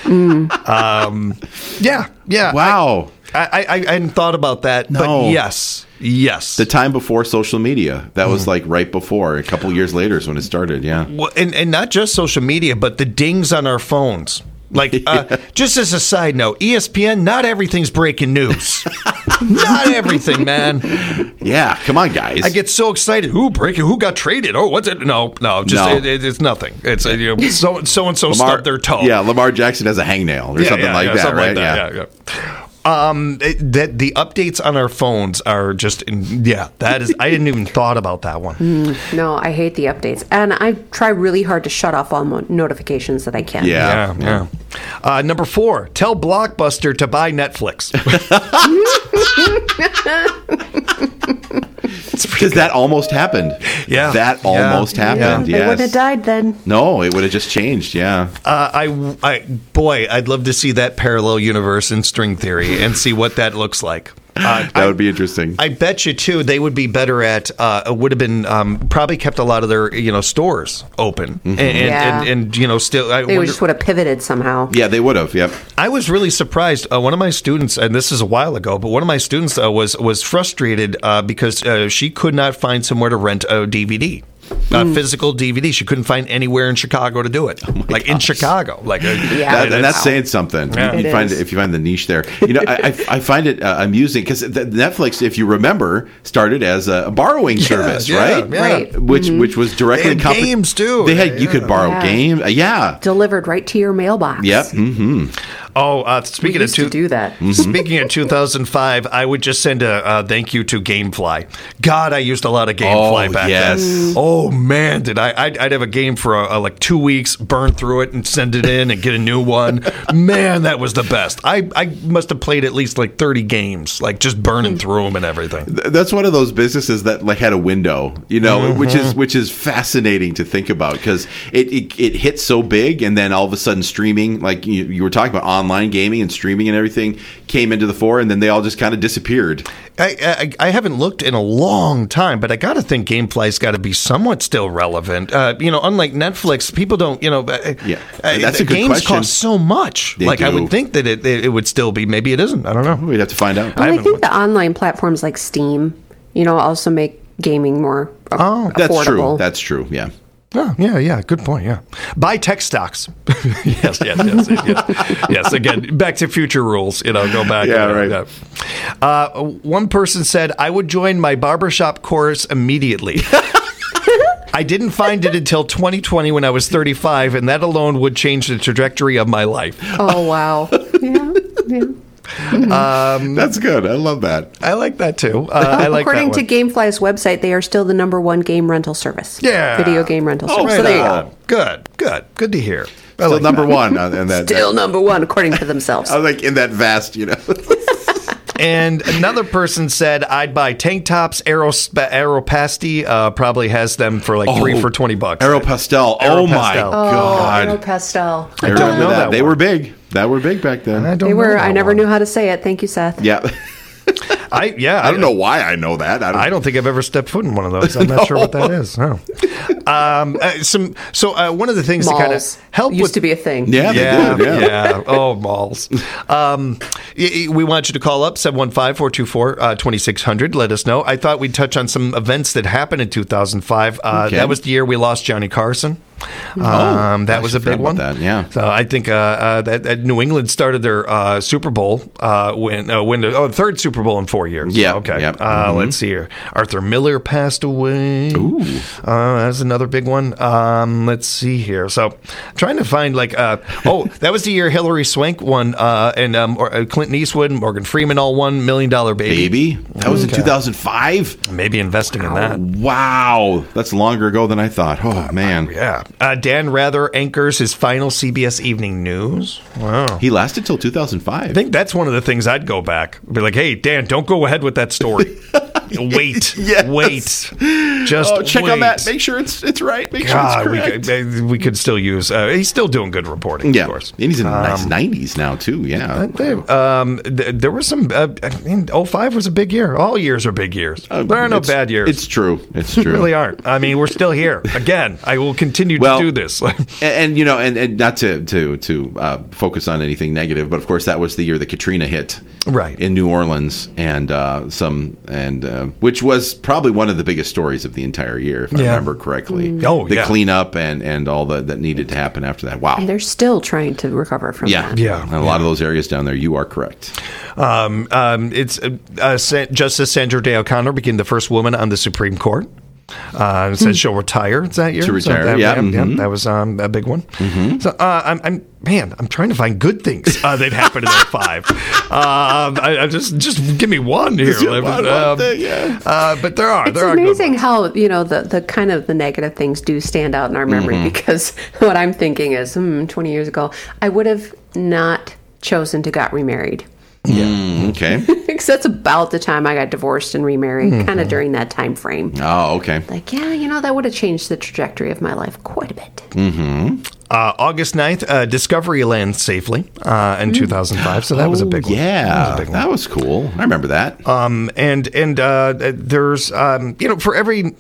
um, yeah, yeah. Wow. I, I, I hadn't thought about that, No. but yes, yes. The time before social media. That was like right before. A couple years later is when it started. Yeah. Well, and, and not just social media, but the dings on our phones. Like, uh, just as a side note, E S P N, not everything's breaking news. Not everything, man. Yeah. Come on, guys. I get so excited. Who breaking? Who got traded? Oh, what's it? No, no, just No. It, it, it's nothing. It's uh, you know, so so and so stubbed their toe. Yeah, Lamar Jackson has a hangnail or Yeah, something yeah, like yeah, that, something right? like that, yeah, yeah. Um, it, that the updates on our phones are just, yeah. That is, I didn't even thought about that one. No, I hate the updates. And I try really hard to shut off all mo- notifications that I can. Yeah. Yeah, yeah. Uh, number four, tell Blockbuster to buy Netflix. That's pretty Because that almost happened. Yeah. That Yeah. almost happened. They Yes. wouldn't have died then. No, it would have just changed. Yeah. Uh, I, I, boy, I'd love to see that parallel universe in string theory and see what that looks like. Uh, That would be interesting. I bet you too they would be better at uh, would have been um, probably kept a lot of their you know stores open and, and, Yeah. and and you know still I They wonder, just would have pivoted somehow. yeah, they would have. Yep. I was really surprised. Uh, one of my students, and this is a while ago, but one of my students uh, was was frustrated uh, because uh, she could not find somewhere to rent a D V D. A physical D V D. She couldn't find anywhere in Chicago to do it. like in Chicago. Like uh, Yeah. That, and that's saying something. Yeah. You It find is. if you find the niche there. You know, I, I I find it uh, amusing because Netflix, if you remember, started as a borrowing service, yeah, right? yeah. Right. Which which was directly They had in compa- games, too. They had you could borrow Yeah. games. Uh, yeah. Delivered right to your mailbox. Yep. Mm-hmm. Oh, uh, We speaking of used to two, do that. speaking of two thousand five, I would just send a uh, thank you to GameFly. God, I used a lot of GameFly Oh, back yes. then. Oh man, did I? I'd, I'd have a game for uh, like two weeks, burn through it, and send it in and get a new one. Man, that was the best. I, I must have played at least like thirty games, like just burning through them and everything. That's one of those businesses that like had a window, you know, Mm-hmm. which is which is fascinating to think about because it, it it hit so big, and then all of a sudden streaming, like you, you were talking about online gaming and streaming and everything, came into the fore, and then they all just kind of disappeared. I, I, I haven't looked in a long time, but I got to think GameFly's got to be somewhat still relevant. Uh, you know, unlike Netflix, people don't. You know, uh, Yeah, uh, that's the a good games question. cost so much. They like I do. would think that it, it it would still be. Maybe it isn't. I don't know. We'd have to find out. Well, I, haven't think looked. the online platforms like Steam, you know, also make gaming more a- Oh, That's true. affordable. That's true. Yeah. Oh, yeah, yeah. Good point. Yeah. Buy tech stocks. yes, yes, yes, yes. Yes. Again, back to future rules. You know, go back. Yeah, you know, right. yeah. Uh, one person said, I would join my barbershop course immediately. I didn't find it until twenty twenty when I was thirty-five, and that alone would change the trajectory of my life. Oh, wow. Yeah, yeah. That's good. I love that. I like that too. Uh, I like According that to one. GameFly's website, they are still the number one game rental service. Yeah. Video game rental Oh, service. right So there you on. go. Good, good, good to hear. I So like number that. one, uh, and that, Still number one, according to themselves. I was like in that vast, you know. And another person said, I'd buy tank tops. Aeros- Aeropasti uh, probably has them for like three for twenty bucks. Aeropastel. Oh my Aeropastel. god. Oh, Pastel. I remember know that. that They one. were big. That were big back then. I don't They know were. that I never one. knew how to say it. Thank you, Seth. Yeah. I yeah. I don't know why I know that. I don't, I don't think I've ever stepped foot in one of those. I'm not sure what that is. No. Um, uh, some. So uh, one of the things to kind of Malls help used with to be a thing. Yeah, they Yeah, did. Yeah. yeah. Oh, malls. Um, y- y- we want you to call up seven one five, four two four, two six zero zero. Let us know. I thought we'd touch on some events that happened in two thousand five. Uh, Okay. That was the year we lost Johnny Carson. Um, Oh, that I was a should forget big about one. that, yeah. So I think uh, uh, that, that New England started their uh, Super Bowl uh, when uh, when the oh, third Super Bowl in four years. Yeah, Okay. yeah. Uh, Mhm. Let's see here. Arthur Miller passed away. Ooh. Uh, that's another big one. Um, let's see here. So, trying to find like, uh, oh, that was the year Hillary Swank won, uh, and um, or, uh, Clinton Eastwood, Morgan Freeman all won Million Dollar Baby. Baby. That was in Okay. two thousand five. Maybe investing in that. Wow. That's longer ago than I thought. Oh, man. Yeah. Uh, Dan Rather anchors his final C B S Evening News. Wow. He lasted till two thousand five. I think that's one of the things I'd go back. Be like, hey, Dan, don't go ahead with that story. Wait. Yes. Wait. Just Oh, check wait. on that. Make sure it's it's right. Make God, sure we it's correct. could, uh, we could still use. Uh, he's still doing good reporting, yeah. of course. And he's in the nice nineties now, too. Yeah. They- um, th- there was some. Uh, I mean, oh five was a big year. All years are big years. Uh, there are no it's- bad years. It's true. It's There true. really aren't. I mean, we're still here. Again, I will continue Well, to do this. and, and you know, and, and not to to to uh, focus on anything negative, but of course that was the year that Katrina hit, Right. in New Orleans, and uh, some and uh, which was probably one of the biggest stories of the entire year, if I Yeah. remember correctly. Oh, the yeah. cleanup and and all the, that needed to happen after that. Wow. And they're still trying to recover from Yeah, that. Yeah. And a lot of those areas down there, you are correct. um, um, it's uh, uh, Sa- Justice Sandra Day O'Connor became the first woman on the Supreme Court. Uh, it said she'll retire. Is that year? To retire, that, yeah, mhm. that was um, a big one. So uh, I'm, I'm, man, I'm trying to find good things uh, that happened in oh five. Um, I, I just, just give me one here. Just one- one Um, thing, yeah. uh, but there are, It's there are good amazing ones. how, you know, the, the kind of the negative things do stand out in our memory Mm-hmm. because what I'm thinking is, hmm, twenty years ago, I would have not chosen to got remarried. Yeah. Okay. Because that's about the time I got divorced and remarried, mm-hmm. kind of during that time frame. Oh, okay. Like, yeah, you know, that would have changed the trajectory of my life quite a bit. Mm-hmm. Uh, August ninth, uh, Discovery lands safely uh, in mm. two thousand five, so that oh, was a big one. Yeah, that was, a big one. That was cool. I remember that. Um, and and uh, there's, um, you know, for every...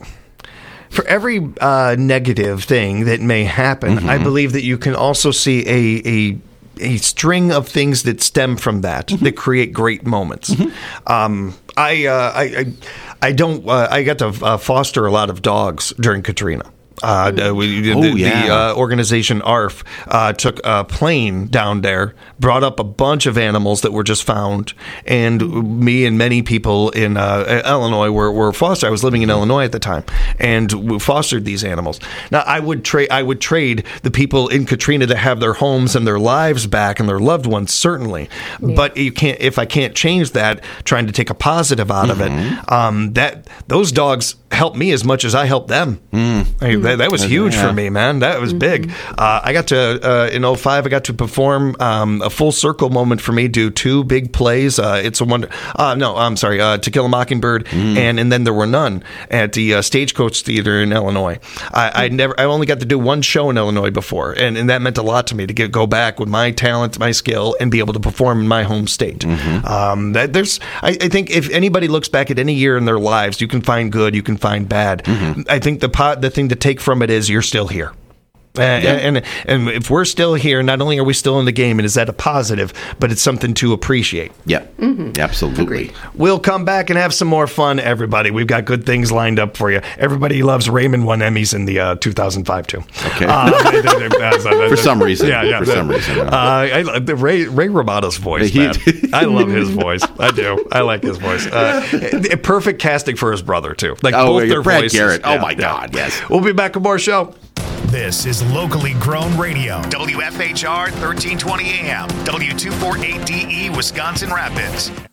For every uh, negative thing that may happen, mm-hmm. I believe that you can also see a, a a string of things that stem from that mm-hmm. that create great moments. Mm-hmm. Um, I, uh, I I I don't uh, I got to uh, foster a lot of dogs during Katrina. Uh, mm. we, oh, the, yeah. the uh, organization A R F uh, took a plane down there, brought up a bunch of animals that were just found, and me and many people in uh, Illinois were, were fostered. I was living in Illinois at the time, and we fostered these animals. Now, I would trade I would trade the people in Katrina to have their homes and their lives back and their loved ones, certainly. Yeah. But you can't if I can't change that, trying to take a positive out mm-hmm. of it. Um, that those dogs helped me as much as I helped them. Mm. I, that, that was huge yeah. for me, man. That was mm-hmm. big. Uh, I got to, uh, in oh five, I got to perform um, a full circle moment for me, do two big plays. Uh, it's a wonder. Uh, no, I'm sorry. Uh, To Kill a Mockingbird mm. and And Then There Were None at the uh, Stagecoach Theater in Illinois. I, I never, I only got to do one show in Illinois before, and, and that meant a lot to me to get go back with my talent, my skill, and be able to perform in my home state. Mm-hmm. Um, that, there's, I, I think if anybody looks back at any year in their lives, you can find good, you can find bad. Mm-hmm. I think the pot, the thing to take from it is you're still here. Uh, yeah. and, and if we're still here, not only are we still in the game, and is that a positive, but it's something to appreciate. Yeah, mm-hmm. absolutely. Agreed. We'll come back and have some more fun, everybody. We've got good things lined up for you. Everybody loves Raymond won Emmys in the uh, two thousand five too. Okay. Uh, they, they, they, for some reason. Yeah, yeah. For some reason. Uh, I, the Ray Ray Romano's voice, man. I love his voice. I do. I like his voice. Uh, perfect casting for his brother too. Like oh, both their Brad voices. Garrett. Oh yeah, my yeah. God. Yes. We'll be back with more show. This is locally grown radio. W F H R thirteen twenty A M. W two forty-eight D E, Wisconsin Rapids.